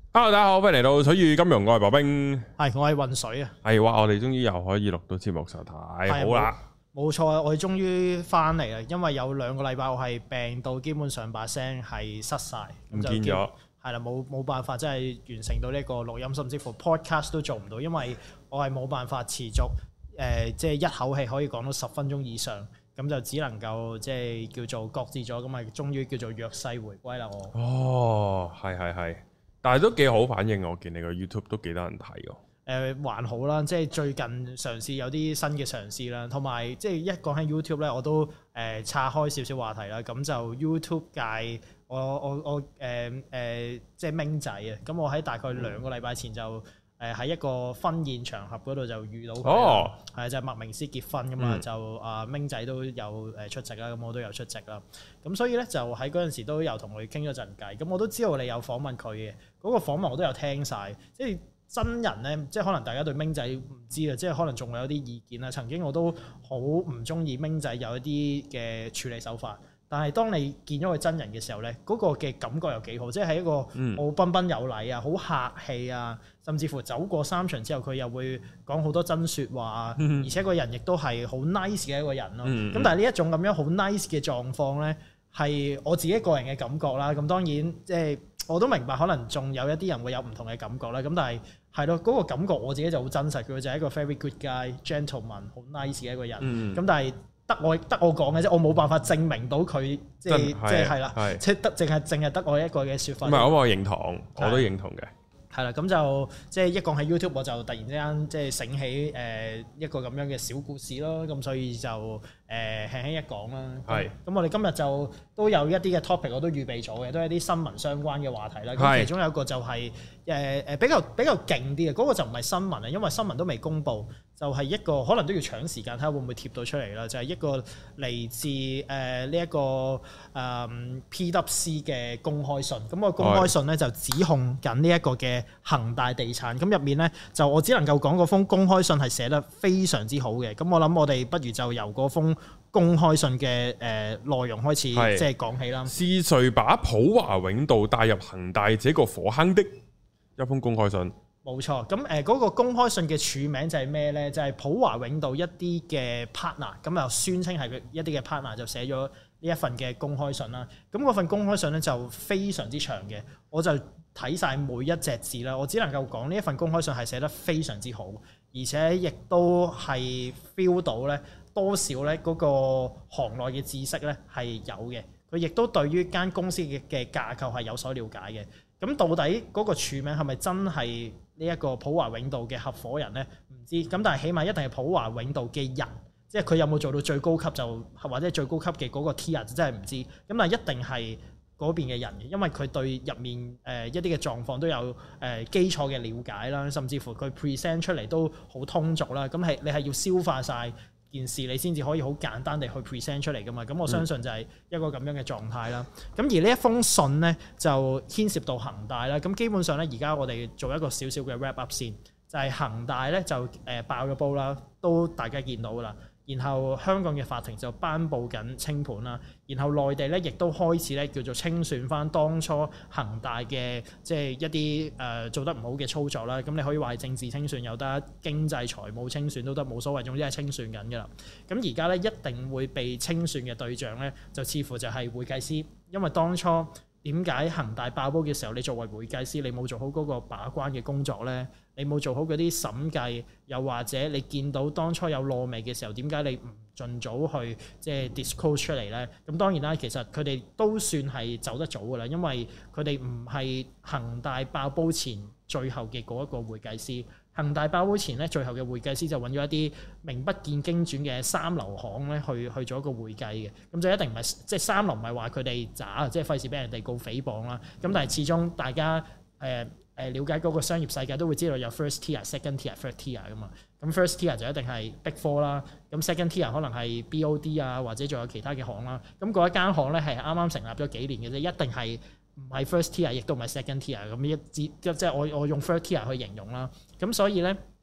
Hello，大家好，歡迎嚟到水與金融，我係白兵， 係我係渾水啊！ 係哇，我哋終於又可以錄到節目，實太好啦！ 冇錯啊，我哋終於翻嚟啦，因為有2個禮拜我係病到基本上把聲係失晒， 唔見咗， 係啦，冇辦法真係完成到呢個錄音，甚至乎 podcast 都做唔到，因為我係冇辦法持續即係一口氣可以講到10分鐘以上，咁就只能夠即係叫做擱置咗，咁咪終於叫做弱勢回歸啦我。 哦，係，但係都幾好反應，我見你個 YouTube 都幾多人睇喎。 還好啦，即係最近嘗試有啲新嘅嘗試啦，同埋即係一講起 YouTube 咧，我都岔開少少話題啦。咁就 YouTube 界，我即係明仔啊。咁我喺大概2個禮拜前就喺一個婚宴場合嗰度就遇到佢，係就係麥明詩結婚㗎嘛，就明仔都有出席啦，咁我都有出席啦。咁所以咧就喺嗰陣時都有同佢傾咗陣偈，咁我都知道你有訪問佢嘅，嗰個訪問我都有聽晒，即係。真人咧，即係可能大家對明仔唔知啊，即係可能仲會有啲意見啦。曾經我都好唔中意明仔有一啲嘅處理手法，但係當你見咗佢真人嘅時候咧，嗰個嘅感覺又幾好，即係一個好彬彬有禮啊，好客氣啊，甚至乎走過3場之後，佢又會講好多真説話啊，而且個人亦都係好 nice 嘅一個人咯。咁但係呢一種咁樣好 nice 嘅狀況咧，係我自己個人嘅感覺啦。咁當然即係我都明白，可能仲有一啲人會有唔同嘅感覺啦。咁但係係咯，嗰個感覺我自己就好真實，佢就係一個 very good guy、gentleman、好 nice 嘅一個人。咁但係得我講嘅啫，我冇辦法證明到佢即係啦，即係淨係得我一個嘅説法。 唔係，我認同，我都認同嘅。 係啦，咁就即係一講喺 YouTube，我就突然之間即係醒起一個咁樣嘅小故事咯，咁所以就輕輕一講啦。係。咁我哋今日就都有一啲嘅 topic 我都預備咗嘅，都係一啲新聞相關嘅話題啦。咁其中有一個就係比較勁啲嘅，嗰個就唔係新聞啊，因為新聞都未公布，就係一個可能都要搶時間睇下會唔會貼到出嚟啦。就係一個嚟自呢一個PWC 嘅公開信。咁個公開信咧就指控緊呢一個嘅恒大地產，咁入面咧就我只能夠講嗰封公開信係寫得非常之好嘅，咁我諗我哋不如就由嗰封公開信嘅內容開始即係講起啦。 是誰把普華永道帶入恒大這個火坑的一封公開信？ 冇錯，咁嗰個公開信嘅署名就係咩咧？就係普華永道一啲嘅 partner，咁又宣稱係佢一啲嘅 partner 就寫咗呢一份嘅公開信啦。咁嗰份公開信咧就非常之長嘅，我就睇晒每一隻字啦。我只能夠講呢一份公開信係寫得非常之好，而且亦都係 feel 到咧多少咧嗰個行內嘅知識咧係有嘅。佢亦都對於間公司嘅架構係有所了解嘅。咁到底嗰個署名係咪真係呢一個普華永道嘅合夥人咧？唔知。咁但係起碼一定係普華永道嘅人，即係佢有冇做到最高級就或者最高級嘅嗰個 tier 就真係唔知。咁但係一定係嗰邊嘅人嘅，因為佢對入面一啲嘅狀況都有基礎嘅了解啦，甚至乎佢 present 出嚟都好通俗啦。咁你係要消化晒件事，你先至可以好簡單地去 present 出嚟噶嘛。咁我相信就係一個咁樣嘅狀態啦。咁而呢一封信咧就牽涉到恒大啦。咁基本上咧而家我哋做一個少少嘅 wrap up 先，就係恒大咧就爆咗煲啦，都大家見到噶啦。然後香港嘅法庭就頒布緊清盤啦，然後內地咧亦都開始咧叫做清算翻當初恒大嘅即係一啲做得唔好嘅操作啦。咁你可以話係政治清算又得，經濟財務清算都得，冇所謂，總之係清算緊㗎啦。咁而家咧一定會被清算嘅對象咧，就似乎就係會計師，因為當初點解恒大爆煲嘅時候，你作為會計師，你冇做好嗰個把關嘅工作咧？你冇做好嗰啲審計，又或者你見到當初有燶味嘅時候，點解你唔盡早去即係 disclose 出嚟咧？咁當然啦，其實佢哋都算係走得早㗎啦，因為佢哋唔係恒大爆煲前最後嘅嗰一個會計師。恒大爆煲前咧，最後嘅會計師就揾咗一啲名不見經傳嘅三流行咧去做一個會計嘅，咁就一定唔係即係三流，唔係話佢哋渣，即係費事俾人哋告誹謗啦。咁但係始終大家了解嗰個商業世界都會知道有 first tier、second tier、third tier 噶嘛。咁 first tier 就一定係 Big Four 啦，咁 second tier 可能係 BOD 啊，或者仲有其他嘅行啦。咁嗰一間行咧係啱啱成立咗幾年嘅啫，一定係唔係 first tier， 亦都唔係 second tier。咁即係我用 third tier 去形容啦。咁所以咧，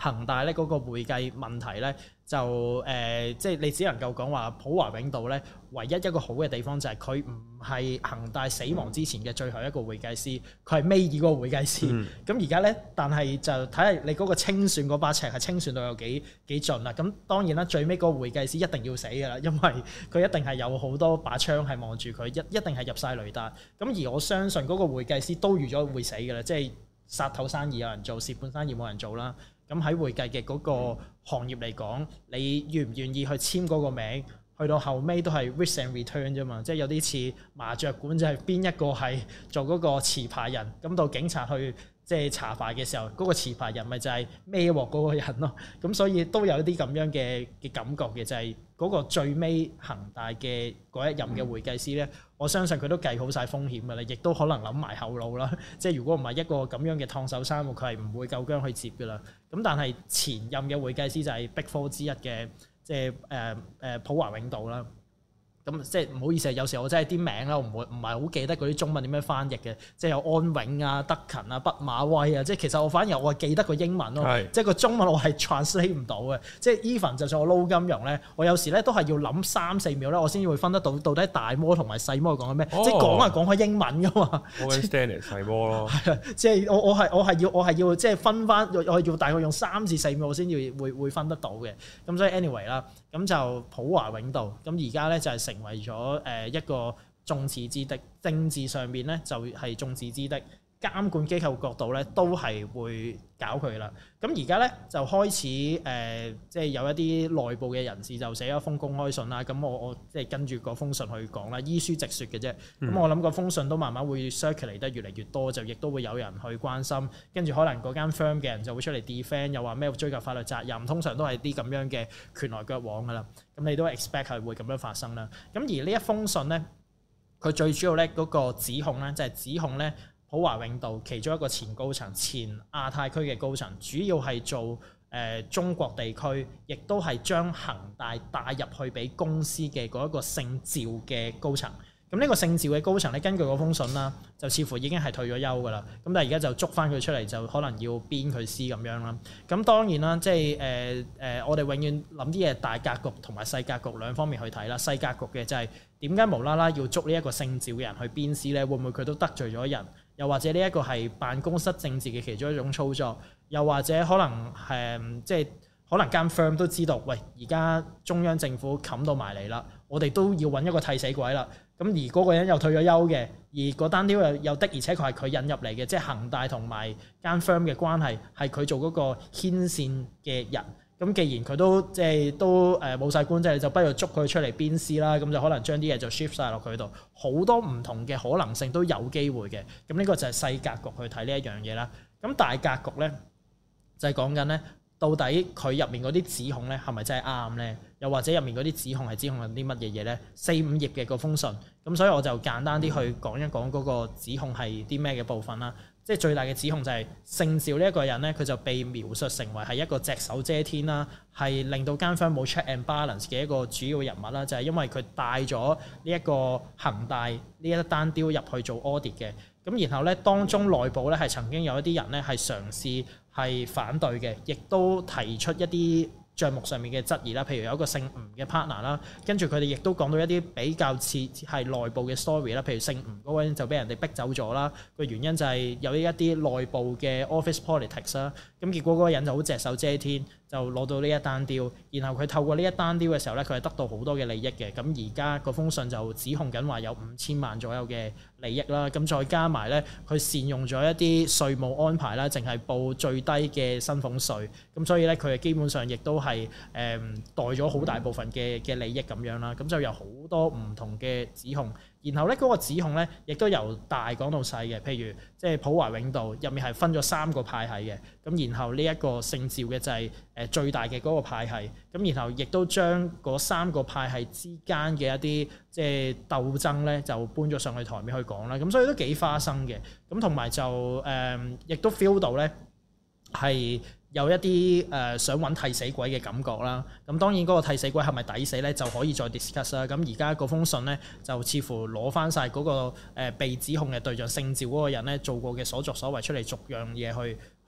恒大咧嗰個會計問題咧，就即係你只能夠講話普華永道咧，唯一一個好嘅地方就係佢唔係恒大死亡之前嘅最後一個會計師，佢係尾二個會計師。咁而家咧，但係就睇下你嗰個清算嗰把尺係清算到有幾盡啦。咁當然啦，最尾嗰個會計師一定要死㗎啦，因為佢一定係有好多把槍係望住佢，一定係入晒雷達。咁而我相信嗰個會計師都預咗會死㗎啦，即係殺頭生意有人做，蝕本生意冇人做啦。咁喺會計嘅嗰個行業嚟講，你願唔願意去簽嗰個名？去到後尾都係 risk and return 啫嘛，即係有啲似麻雀館，就係邊一個係做嗰個持牌人，咁到警察去即係查牌嘅時候，嗰個持牌人咪就係孭鑊嗰個人咯。咁所以都有啲咁樣嘅感覺嘅，就係嗰個最尾恒大嘅嗰一任嘅會計師咧，我相信佢都計好晒風險㗎啦，亦都可能諗埋後路啦。即係如果唔係一個咁樣嘅燙手山芋，佢係唔會夠薑去接㗎啦。咁但係前任嘅會計師就係 Big Four 之一嘅。即係普華永道啦，咁即係唔好意思，有時我真係啲名啦，我唔係好記得嗰啲中文點樣翻譯嘅，即係有安永啊、德勤啊、畢馬威啊，即係其實我反而我係記得個英文咯，即係個中文我係 translate 唔到嘅，即係 even 就算我撈金融咧，我有時咧都係要諗3-4秒咧，我先會分得到到底大摩同埋細摩講緊咩，即係講係講開英文噶嘛。 Morgan Stanley 細摩咯， 係啊，即係我係要即係分翻，我係要大概用3至4秒我先要會分得到嘅。咁所以 anyway 啦，咁就普華永道，咁而家咧就係成為咗一個眾矢之的，政治上面咧就係眾矢之的，監管機構角度咧都係會搞佢啦。咁而家咧就開始即係有一啲內部嘅人士就寫咗封公開信啦。咁我即係跟住嗰封信去講啦，依書直說嘅啫。咁我諗個封信都慢慢會 circulate 得越嚟越多，就亦都會有人去關心。跟住可能嗰間 firm 嘅人就會出嚟 defend，又話咩追究法律責任，通常都係啲咁樣嘅拳來腳往噶啦。咁你都 expect 係會咁樣發生啦。咁而呢一封信咧，佢最主要咧嗰個指控咧就係指控咧。普華永道其中一個前高層、前亞太區嘅高層，主要係做中國地區，亦都係將恒大帶入去俾公司嘅嗰一個姓趙嘅高層。咁呢個姓趙嘅高層咧，根據嗰封信啦，就似乎已經係退咗休㗎啦。咁但係而家就捉翻佢出嚟，就可能要鞭佢屍咁樣啦。咁當然啦，即係我哋永遠諗啲嘢大格局同埋細格局兩方面去睇啦。細格局嘅就係點解無啦啦要捉呢一個姓趙嘅人去鞭屍咧？會唔會佢都得罪咗人？又或者呢一個係辦公室政治嘅其中一種操作？又或者可能即係可能間 firm 都知道，喂，而家中央政府冚到埋嚟啦，我哋都要揾一個替死鬼啦。咁而嗰個人又退咗休嘅，而嗰單 deal 又的，而且確係佢引入嚟嘅，即係恒大同埋間 firm 嘅關係係佢做嗰個牽線嘅人。咁既然佢都即係都冇晒官職，你就不如捉佢出嚟鞭屍啦。咁就可能將啲嘢就 shift 晒落佢度，好多唔同嘅可能性都有機會嘅。咁呢個就係細格局去睇呢一樣嘢啦。咁大格局咧就係講緊咧，到底佢入面嗰啲指控咧係咪真係啱咧？又或者入面嗰啲指控係指控緊啲乜嘢嘢咧？4-5頁嘅嗰封信，咁所以我就簡單啲去講一講嗰個指控係啲咩嘅部分啦。即係最大嘅指控就係姓趙呢一個人咧，佢就被描述成為係一個隻手遮天啦，係令到間 firm 冇 check and balance 嘅一個主要人物啦。就係因為佢帶咗呢一個恒大呢一單 deal 入去做 audit 嘅，咁然後咧當中內部咧係曾經有一啲人咧係嘗試係反對嘅，亦都提出一啲帳目上面嘅質疑啦，譬如有一個姓吳嘅 partner 啦，跟住佢哋亦都講到一啲比較似係內部嘅 story 啦，譬如姓吳嗰個人就俾人哋逼走咗啦，個原因就係有一啲內部嘅 office politics 啦，咁結果嗰個人就好隻手遮天，就攞到呢一單 deal，然後佢透過呢一單 deal 嘅時候咧，佢係得到好多嘅利益嘅，咁而家嗰封信就指控緊話有5000萬左右嘅利益啦，咁再加埋咧，佢善用咗一啲稅務安排啦，淨係報最低嘅薪俸稅，咁所以咧佢係基本上亦都係袋咗好大部分嘅利益咁樣啦，咁就有好多唔同嘅指控，然後咧嗰個指控咧亦都由大講到細嘅，譬如即係普華永道入面係分咗3個派系嘅，咁然後呢一個姓趙嘅就係最大嘅嗰個派系，咁然後亦都將嗰3個派系之間嘅一啲即係鬥爭咧就搬咗上去台面去講啦，咁所以都幾花生嘅，咁同埋就亦都 feel 到咧係有一啲想揾替死鬼嘅感覺啦，咁當然嗰個替死鬼係咪抵死咧就可以再 discuss 啦。咁而家嗰封信咧就似乎攞翻晒嗰個被指控嘅對象姓趙嗰個人咧做過嘅所作所為出嚟，逐樣嘢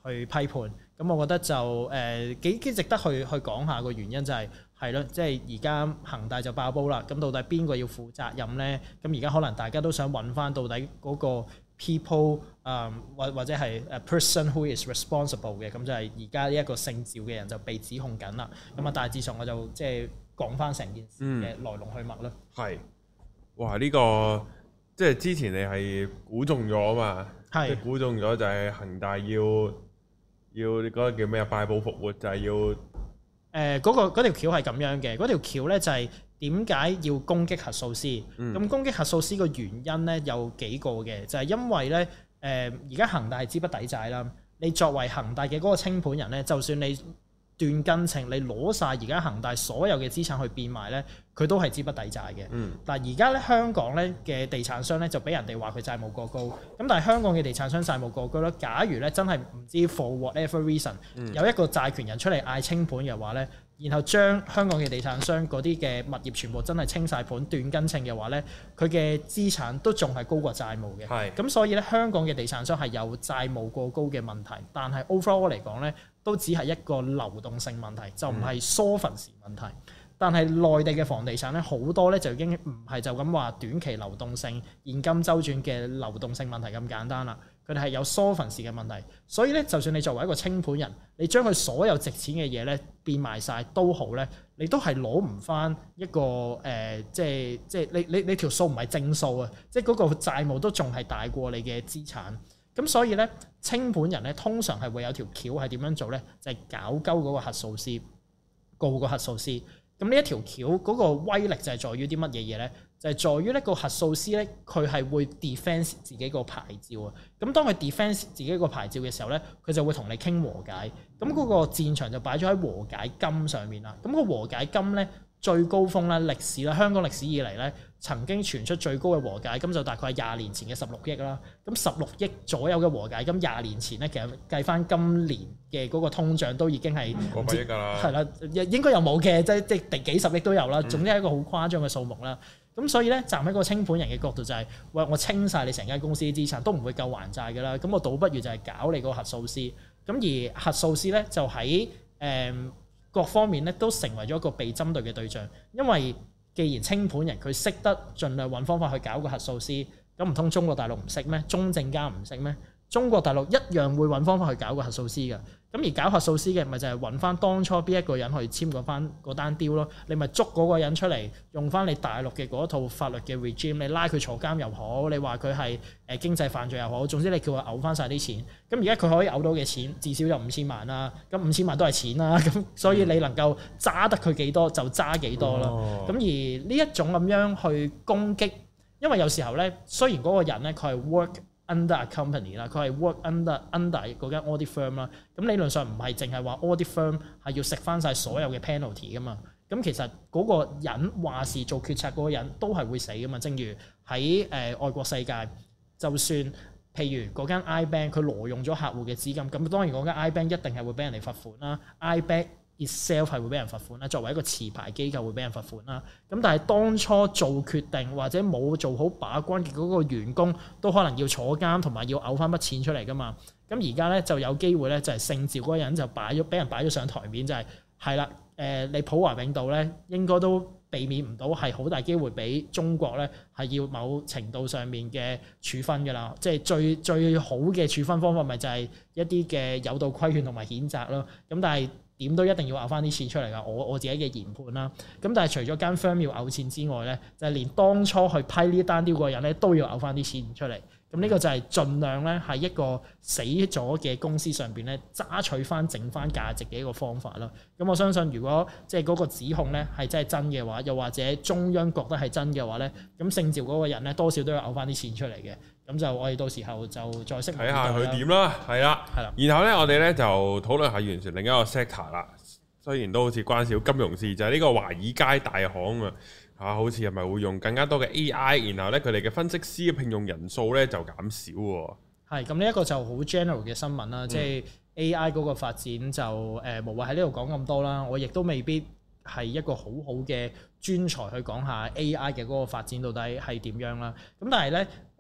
批判。咁我覺得就幾值得去講下個原因就係咯，即係而家恒大就爆煲啦。咁到底邊個要負責任咧？咁而家可能大家都想揾翻到底嗰個 people 或者係 person who is responsible 嘅。咁就係而家呢一個姓趙嘅人就被指控緊啦。咁大致上我就即係講翻成件事嘅來龍去脈咯。 係，哇！呢個即係之前你係估中咗啊嘛，即係估中咗就係恒大要嗰個叫咩啊？敗部復活就係要嗰條橋係咁樣嘅，嗰條橋咧就係點解要攻擊核數師？咁攻擊核數師個原因咧有幾個嘅，就係因為咧而家恒大係資不抵債啦。你作為恒大嘅嗰個清盤人咧，就算你斷根稱，你攞晒而家恒大所有嘅資產去變賣咧，佢都係資不抵債嘅。但係而家咧香港咧嘅地產商咧就俾人哋話佢債務過高。咁但係香港嘅地產商債務過高咧，假如咧真係唔知 for whatever reason 有一個債權人出嚟嗌清盤嘅話咧，然後將香港嘅地產商嗰啲嘅物業全部真係清晒盤斷根稱嘅話咧，佢嘅資產都仲係高過債務嘅。咁所以咧香港嘅地產商係有債務過高嘅問題，但係 overall 嚟講咧都只係一個流動性問題，就唔係 solvency 問題。但係內地嘅房地產咧好多咧就已經唔係就咁話短期流動性、現金周轉嘅流動性問題咁簡單啦。佢哋係有 solvency 嘅問題，所以咧就算你作為一個清盤人，你將佢所有值錢嘅嘢咧變賣晒都好咧，你都係攞唔翻一個即係你條數唔係正數啊！即係嗰個債務都仲係大過你嘅資產。咁所以咧清盤人咧通常係會有條橋係點樣做咧？就係搞鳩嗰個核數師，告個核數師。咁呢一條橋嗰個威力就係在於啲乜嘢嘢咧？就係在於呢個核數師咧，佢係會 defence 自己個牌照啊。咁當佢 defence 自己個牌照嘅時候咧，佢就會同你傾和解。咁嗰個戰場就擺咗喺和解金上面啦。咁個和解金咧最高峰啦，歷史啦，香港歷史以嚟咧曾經傳出最高嘅和解金就大概係廿年前嘅16億啦。咁16億左右嘅和解金，廿年前咧其實計翻今年嘅嗰個通脹都已經係過百億㗎啦。 係啦，應該有冇嘅，即係幾十億都有啦。總之係一個好誇張嘅數目啦。咁所以咧，站喺個清盤人嘅角度就係，喂，我清晒你成間公司啲資產，都唔會夠還債㗎啦。咁我倒不如就係搞你個核數師。咁而核數師咧就喺各方面咧都成為咗一個被針對嘅對象，因為既然清盤人佢識得盡量揾方法去搞個核數師，咁唔通中國大陸唔識咩？中證監唔識咩？中國大陸一樣會揾方法去搞個核數師㗎。咁而搞核數師嘅咪就係揾翻當初邊一個人去簽嗰單 deal 咯。你咪捉嗰個人出嚟，用翻你大陸嘅嗰套法律嘅 regime，你拉佢坐監又好，你話佢係經濟犯罪又好，總之你叫佢嘔翻晒啲錢。咁而家佢可以嘔到嘅錢至少有5000萬啦。咁5000萬都係錢啦。咁所以你能夠揸得佢幾多就揸幾多啦。咁而呢一種咁樣去攻擊，因為有時候咧，雖然嗰個人咧佢係 work under a company 啦，佢係 work under 嗰間 audit firm 啦。咁理論上唔係淨係話 audit firm 係要食翻晒所有嘅 penalty 噶嘛。咁其實嗰個人話事做決策嗰個人都係會死噶嘛。正如喺外國世界，就算譬如嗰間 iBank 佢挪用咗客戶嘅資金，咁當然嗰間 iBank 一定係會俾人哋罰款啦。iBank itself 係會俾人罰款啦，作為一個持牌機構會俾人罰款啦。咁但係當初做決定或者冇做好把關嘅嗰個員工，都可能要坐監同埋要嘔翻筆錢出嚟噶嘛。咁而家咧就有機會咧，就係姓趙嗰個人就俾人擺咗上台面，就係啦。你普華永道咧應該都避免唔到係好大機會俾中國咧係要某程度上面嘅處分㗎啦。即係最好嘅處分方法咪就係一啲嘅有道規勸同埋譴責咯。咁但係點都一定要嘔翻啲錢出嚟㗎，我自己嘅研判啦。咁但係除咗間 firm 要嘔錢之外咧，就係連當初去批呢單 deal 嗰個人咧都要嘔翻啲錢出嚟。咁呢個就係盡量咧喺一個死咗嘅公司上邊咧揸取翻剩翻價值嘅一個方法啦。咁我相信如果即係嗰個指控咧係真係真嘅話，又或者中央覺得係真嘅話咧，咁姓趙嗰個人咧多少都要嘔翻啲錢出嚟嘅。咁就我哋到時候就再識睇下佢點啦，係啦。然後咧我哋咧就討論下完全另一個 sector 啦。雖然都好似關少金融事，就係呢個華爾街大行啊。好似係咪會用更加多嘅 AI， 然後咧佢哋嘅分析師嘅聘用人數咧就減少喎。係咁，呢一個就好 general 嘅新聞啦，即係 AI 嗰個發展就無謂喺呢度講咁多啦。我亦都未必係一個好好嘅專才去講下 AI 嘅嗰個發展到底係點樣啦。咁但係咧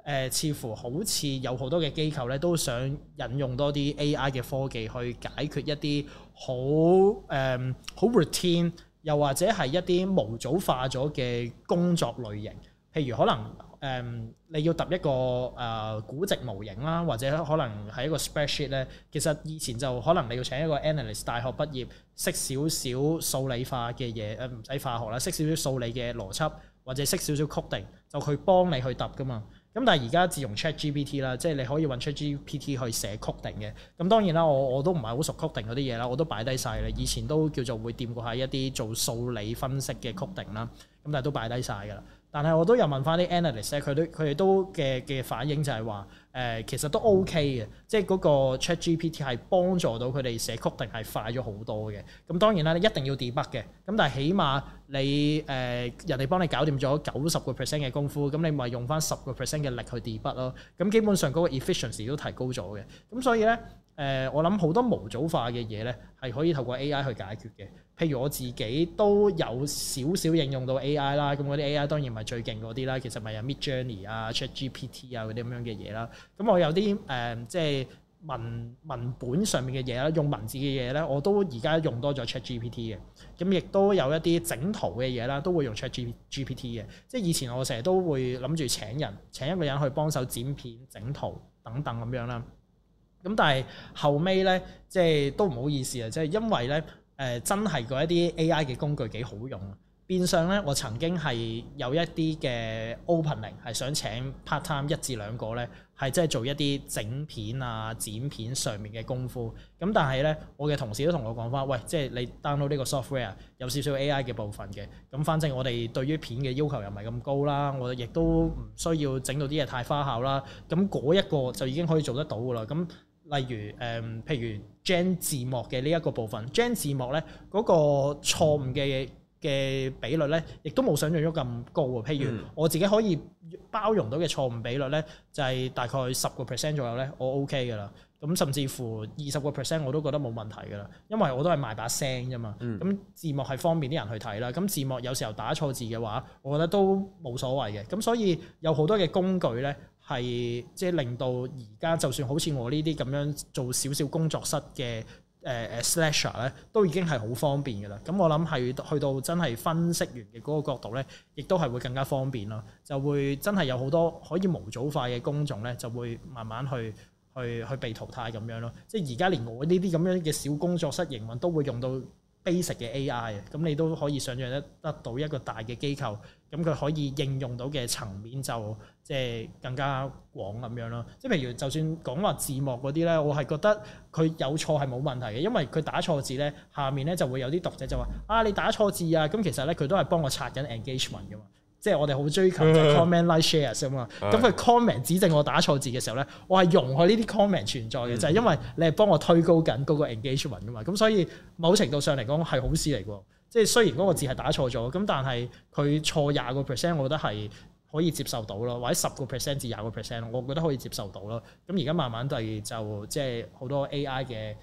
似乎好似有好多嘅機構咧都想引用多啲 AI 嘅科技去解決一啲好 routine， 又或者係一啲模組化咗嘅工作類型，譬如可能你要揼一個估值模型啦，或者可能係一個 spreadsheet 咧，其實以前就可能你要請一個 analyst， 大學畢業識少少數理化嘅嘢，唔使化學啦，識少少數理嘅邏輯，或者識少少 coding，就去幫你去揼噶嘛。咁但係而家自從 ChatGPT 啦，即係你可以揾 ChatGPT 去寫 coding 嘅。咁當然啦，我都唔係好熟 coding 嗰啲嘢啦，我都擺低晒啦。以前都叫做會掂過下一啲做數理分析嘅 coding 啦，咁但係都擺低晒㗎啦。但係我都有問翻啲 analyst 咧，佢哋都嘅反應就係話其實都 OK 嘅，即係嗰個 ChatGPT 係幫助到佢哋寫 coding 係快咗好多嘅。咁當然啦，你一定要 debug 嘅，咁但係起碼你人哋幫你搞掂咗90% 嘅功夫，咁你咪用翻10% 嘅力去 debug 咯。咁基本上嗰個 efficiency 都提高咗嘅。咁所以咧我諗好多模組化嘅嘢咧係可以透過 AI 去解決嘅。譬如我自己都有少少應用到 AI 啦，咁嗰啲 AI 當然唔係最勁嗰啲啦，其實咪有 Midjourney 啊、ChatGPT 啊嗰啲咁樣嘅嘢啦。咁我有啲即係文本上面嘅嘢啦，用文字嘅嘢咧，我都而家用多咗 ChatGPT 嘅。咁亦都有一啲整圖嘅嘢啦，都會用 ChatGPT 嘅。即係以前我成日都會諗住請一個人去幫手剪片、整圖等等咁樣啦。咁但係後尾咧，即係都唔好意思啊，即係因為咧真係嗰一啲 AI 嘅工具幾好用。變相咧，我曾經係有一啲嘅 opening 係想請 part time 1至2個咧，係即係做一啲整片啊、剪片上面嘅功夫。咁但係咧，我嘅同事都同我講翻，喂，即係你 download 呢個 software 有少少 AI 嘅部分嘅。咁反正我哋對於片嘅要求又唔係咁高啦，我亦都唔需要整到啲嘢太花巧啦。咁嗰一個就已經可以做得到噶啦。咁例如譬如 gen 字幕嘅呢一個部分 ，gen 字幕咧嗰個錯誤嘅比率咧，亦都冇想象中咁高喎。譬如我自己可以包容到嘅錯誤比率咧，就係大概10% 左右咧，我 OK 噶啦。咁甚至乎20% 我都覺得冇問題噶啦，因為我都係賣把聲啫嘛。咁字幕係方便啲人去睇啦。咁字幕有時候打錯字嘅話，我覺得都冇所謂嘅。咁所以有好多嘅工具咧，係即係令到而家就算好似我呢啲咁樣做少少工作室嘅slasher 咧，都已經係好方便嘅啦。咁我諗係去到真係分析員嘅嗰個角度咧，亦都係會更加方便咯。就會真係有好多可以模組化嘅工種咧，就會慢慢去被淘汰咁樣咯。即係而家連我呢啲咁樣嘅小工作室營運都會用到 basic 嘅 AI 咁你都可以想象得到一個大嘅機構，咁佢可以應用到嘅層面就即係更加廣咁樣咯。即係譬如就算講話字幕嗰啲咧，我係覺得佢有錯係冇問題嘅，因為佢打錯字咧，下面咧就會有啲讀者就話你打錯字啊，咁其實咧佢都係幫我刷緊 engagement 噶嘛。即係我哋好追求就 comment like shares 啊嘛，咁佢 comment 指正我打錯字嘅時候咧，我係容許呢啲 comment 存在嘅，就係因為你係幫我推高緊嗰個 engagement 噶嘛，咁所以某程度上嚟講係好事嚟㗎。即係雖然嗰個字係打錯咗，咁但係佢錯20%，我覺得係可以接受到咯，或者10% 至20%，我覺得可以接受到咯。咁而家慢慢地就即係好多 AI 嘅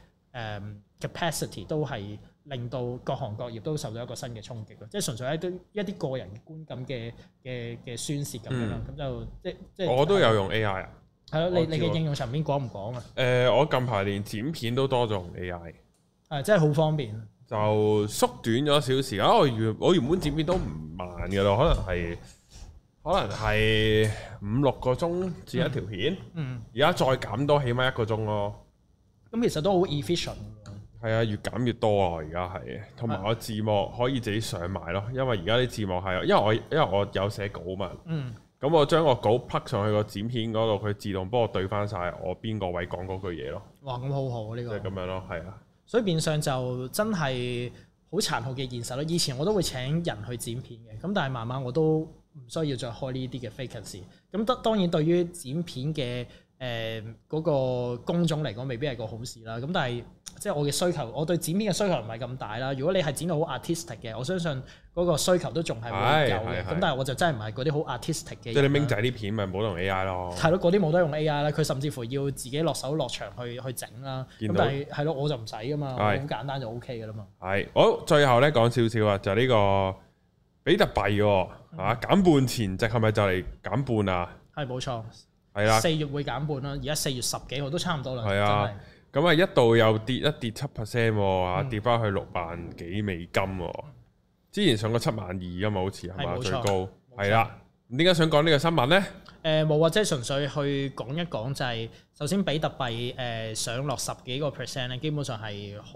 capacity 都係令到各行各業都受到一個新嘅衝擊咯，即係純粹係一啲個人觀感嘅宣泄咁樣咯，咁就即係我都有用 AI 啊， 係咯，你嘅應用層面講唔講啊？ 我近排連剪片都多咗用 AI， 係真係好方便， 就縮短咗少時間。我原本剪片都唔慢㗎咯，可能係5-6個鐘剪一條片，而家再減多起碼1個鐘咯。咁其實都好 efficient。 係啊，越減越多啊！而家係，同埋我字幕可以自己上埋咯，因為而家啲字幕係，因為我有寫稿嘛，咁我將個稿 plug 上去個剪片嗰度，佢自動幫我對翻晒我邊個位講嗰句嘢咯。哇，咁好好呢個。即係咁樣咯，係啊。 所以變相就真係好殘酷嘅現實咯。以前我都會請人去剪片嘅，咁但係慢慢我都唔需要再開呢啲嘅 vacancy。咁當然對於剪片嘅嗰個工種嚟講，未必係個好事啦。咁但係即係我嘅需求，我對剪片嘅需求唔係咁大啦。如果你係剪到好 artistic 嘅，我相信嗰個需求都仲係會有嘅。咁但係我就真係唔係嗰啲好 artistic 嘅。即係你明仔啲片咪冇得用 AI 咯。係咯，嗰啲冇得用 AI 啦。佢甚至乎要自己落手落場去整啦。咁但係係咯，我就唔使噶嘛，好簡單就 OK 噶啦嘛。係， 好，最後咧講少少啊，就呢個比特幣喎，減半前夕係咪就嚟減半啊？ 係冇錯。 係啦， 4月會減半啦，而家4月10幾號都差唔多啦。 係啊，咁啊一度又跌7%喎，跌翻去6萬幾美金喎。之前上過7萬2㗎嘛，好似係嘛最高，係啦。咁點解想講呢個新聞呢？ 冇啊，即係純粹去講一講，就係首先比特幣上落10幾個 percent 咧，基本上係好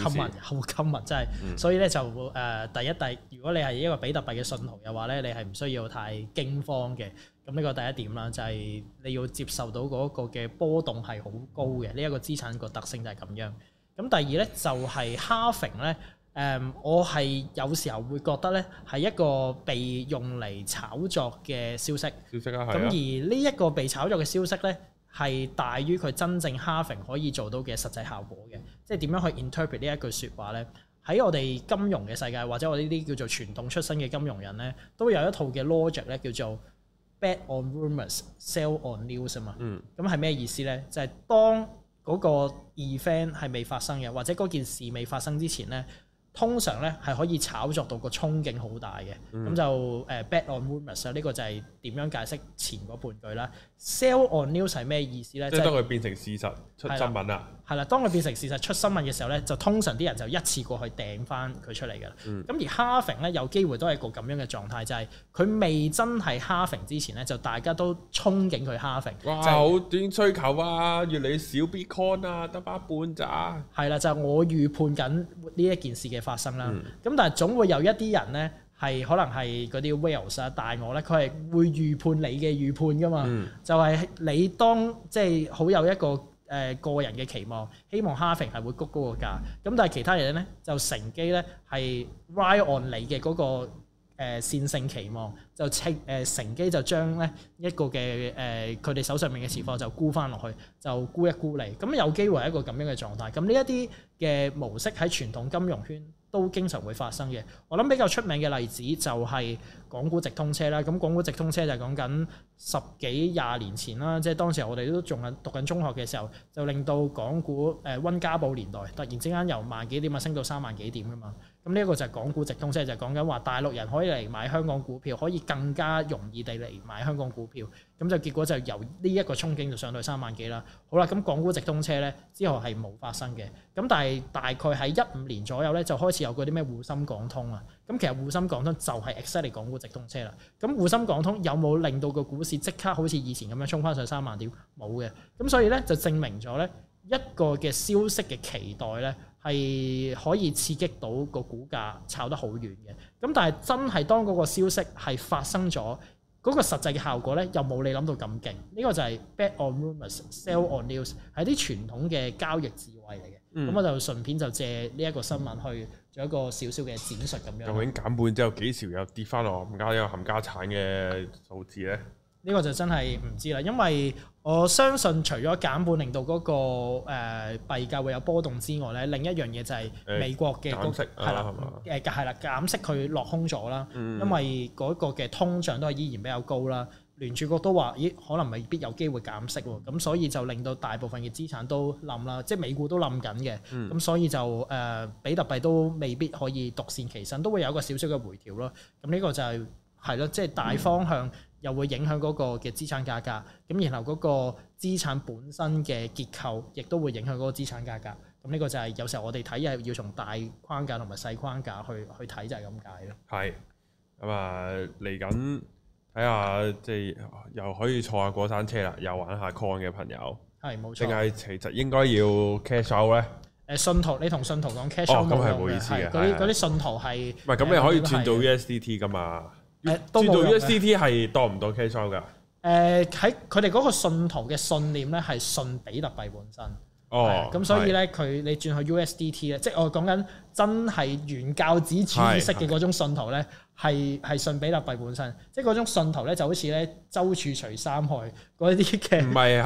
common，真係。所以咧就如果你係一個比特幣嘅信徒嘅話咧，你係唔需要太驚慌嘅。咁呢個第一點啦，就係你要接受到嗰個嘅波動係好高嘅，呢一個資產個特性就係咁樣。咁第二咧就係 halving 咧。我係有時候會覺得咧係一個被用嚟炒作嘅消息。咁而呢一個被炒作嘅消息咧係大於佢真正 halving 可以做到嘅實際效果嘅。即係點樣去 interpret 呢一句説話咧？喺我哋金融嘅世界，或者我呢啲叫做傳統出身嘅金融人咧，都有一套嘅 logic 咧，叫做 bet on rumors, sell on news 啊嘛。咁係咩意思咧？就係當嗰個 event 係未發生嘅，或者嗰件事未發生之前咧。通常咧係可以炒作到個衝勁好大嘅，咁就bet on rumors 呢個就係點樣解釋前嗰半句啦。Sell on news 係咩意思咧？ 即係當佢變成事實出新聞啦。 係啦，當佢變成事實出新聞嘅時候咧，就通常啲人就一次過去掟翻佢出嚟㗎啦。咁而 halving 咧有機會都係個咁樣嘅狀態，就係佢未真係 halving之前咧，就大家都憧憬佢 halving。 哇！好短需求啊，越嚟越少 Bitcoin 啊，得把半咋。 係啦，就係我預判緊呢一件事嘅發生啦。咁但係總會有一啲人咧係可能係嗰啲 whales 啊大鱷咧，佢係會預判你嘅預判㗎嘛。就係你當即係好有一個個人嘅期望，希望 halving 係會谷高個價。咁但係其他人咧就乘機咧係 ride on 你嘅嗰個線性期望，就乘機就將咧一個嘅佢哋手上面嘅持貨就沽翻落去，就沽一沽你。咁有機會係一個咁樣嘅狀態。咁呢一啲嘅模式喺傳統金融圈都經常會發生嘅。我諗比較出名嘅例子就係港股直通車啦。咁港股直通車就係講緊10幾20年前啦，即係當時我哋都仲係讀緊中學嘅時候，就令到港股溫家寶年代突然之間由萬幾點啊升到3萬幾點㗎嘛。咁呢一個就係港股直通車，就係講緊話大陸人可以嚟買香港股票，可以更加容易地嚟買香港股票。咁就結果就由呢一個憧憬就上到3萬幾啦。好啦，咁港股直通車咧之後係冇發生嘅。咁但係大概喺15年左右咧就開始有嗰啲咩滬深港通啊。咁其實滬深港通就係 exactly 港股直通車啦。咁滬深港通有冇令到個股市即刻好似以前咁樣衝翻上3萬點？冇嘅。咁所以咧就證明咗咧一個嘅消息嘅期待咧係可以刺激到個股價炒得好遠嘅。咁但係真係當嗰個消息係發生咗，嗰個實際嘅效果咧又冇你諗到咁勁。呢個就係 bet on rumors, sell on news，係啲傳統嘅交易智慧嚟嘅。咁我就順便就借呢一個新聞去做一個少少嘅展述咁樣。 究竟減半之後幾時又跌翻落冚家產嘅數字咧？ 呢個就真係唔知啦，因為我相信除咗減半令到嗰個幣價會有波動之外咧，另一樣嘢就係美國嘅減息係啦，減息佢落空咗啦，因為嗰個嘅通脹都係依然比較高啦。聯儲局都話：咦，可能未必有機會減息喎。咁所以就令到大部分嘅資產都冧啦，即係美股都冧緊嘅。咁所以就比特幣都未必可以獨善其身，都會有一個少少嘅回調咯。咁呢個就係咯，即係大方向又會影響嗰個嘅資產價格。咁然後嗰個資產本身嘅結構，亦都會影響嗰個資產價格。咁呢個就係有時候我哋睇嘢要從大框架同埋細框架去睇，就係咁解咯。 係咁啊，嚟緊。睇下即係又可以坐下過山車啦，又玩下 coin 嘅朋友， 係冇錯。 定係其實應該要 cash out 咧？ 信徒，你同信徒講 cash out 咁係冇意思嘅。 嗰啲信徒係唔係咁？你可以轉做 USDT 噶嘛？轉做 USDT 係當唔當 cash out 㗎？ 喺佢哋嗰個信徒嘅信念咧，係信比特幣本身。咁所以咧，你轉去 USDT 咧，即係我講緊真係原教旨主義式嘅嗰種信徒咧。係信比特幣本身，即係嗰種信徒咧，就好似咧周處除三害嗰啲嘅，唔係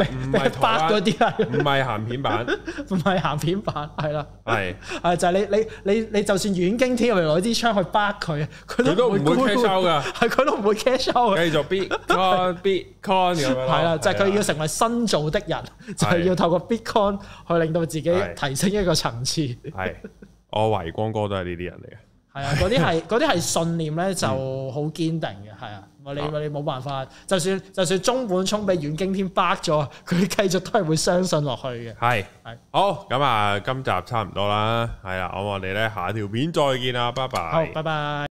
8嗰啲啊， 唔係鹹片版， 唔係鹹片版，係啦， 係就係你就算遠經天，我哋攞支槍去巴佢，佢都唔會 cash out 㗎， 係佢都唔會 cash out 繼續 Bitcoin 咁樣， 係啦，就係佢要成為新造的人，就係要透過 Bitcoin 去令到自己提升一個層次。 係，我維光哥都係呢啲人嚟嘅。 係啊，嗰啲係信念咧就好堅定嘅，係啊，你冇辦法，就算中本聰俾阮經天巴咗，佢繼續都係會相信落去嘅。 係好咁啊，今集差唔多啦，係啦，我哋咧下條片再見啦，拜拜。 好，拜拜。